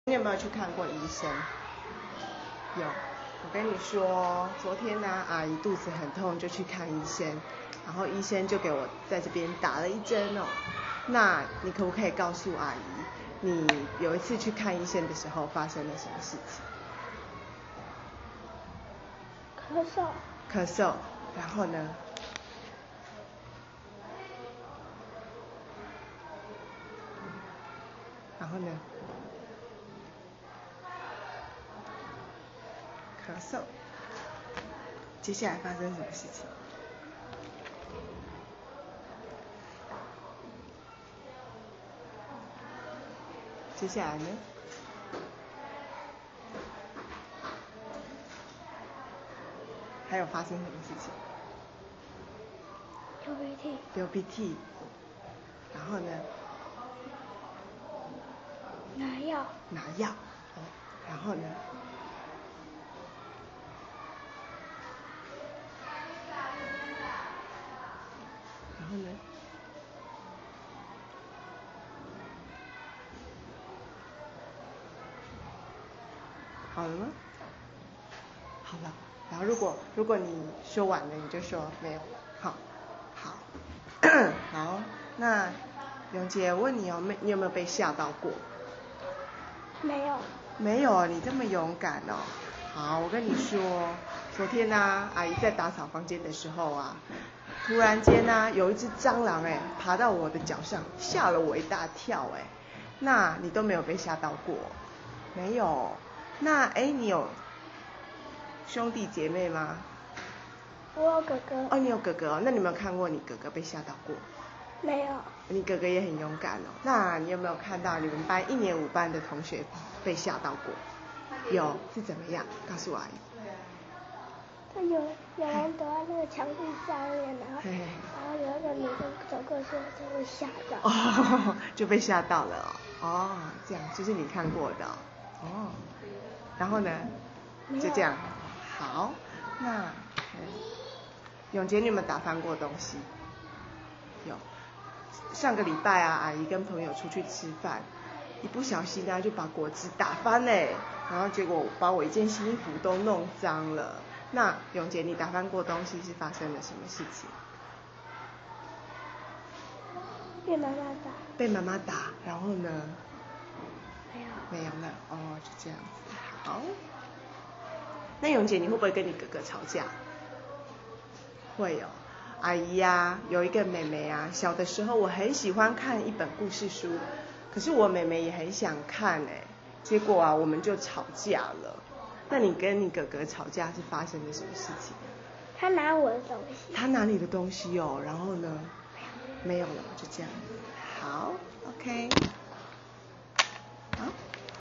你有没有去看过医生？有，我跟你说，昨天呢，阿姨肚子很痛，就去看医生，然后医生就给我在这边打了一针哦。那你可不可以告诉阿姨，你有一次去看医生的时候发生了什么事情？ 咳嗽。 咳嗽，然后呢？然后呢？咳嗽。接下来发生什么事情？接下来呢？还有发生什么事情？ 流鼻涕。 流鼻涕。然后呢？ 拿药。 拿药。哦。然后呢？然后呢？好了吗？好了。然后如果你说完了，你就说没有了。好。好。那永杰问你哦，你有没有被吓到过？ 没有。 没有啊，你这么勇敢哦。好，我跟你说，昨天呢，阿姨在打扫房间的时候啊，突然间呢，有一只蟑螂爬到我的脚上，吓了我一大跳哎。那你都没有被吓到过？没有。那你有兄弟姐妹吗？ 我有哥哥。 哦，你有哥哥哦，那你有没有看过你哥哥被吓到过？ 没有。 你哥哥也很勇敢哦。那你有没有看到你们班1年5班的同学被吓到过？有，是怎么样？告诉阿姨。 他有人躲在那个墙壁上面，然后有一个女生走过去就会吓到。 哦，就被吓到了哦。哦，这样就是你看过的哦。然后呢？就这样。好，那永杰，你有没有打翻过东西？有。上个礼拜啊，阿姨跟朋友出去吃饭，一不小心呢就把果汁打翻嘞，然后结果把我一件新衣服都弄脏了。那永杰，你打翻过东西是发生了什么事情？ 被妈妈打。 被妈妈打，然后呢？ 没有。 没有了。哦，就这样子。好。那永杰，你会不会跟你哥哥吵架？会哦。阿姨呀，有一个妹妹啊，小的时候我很喜欢看一本故事书，可是我妹妹也很想看结果啊我们就吵架了。那你跟你哥哥吵架是发生了什么事情？ 他拿我的东西。 他拿你的东西哦，然后呢？没有了，就这样。好 ，OK。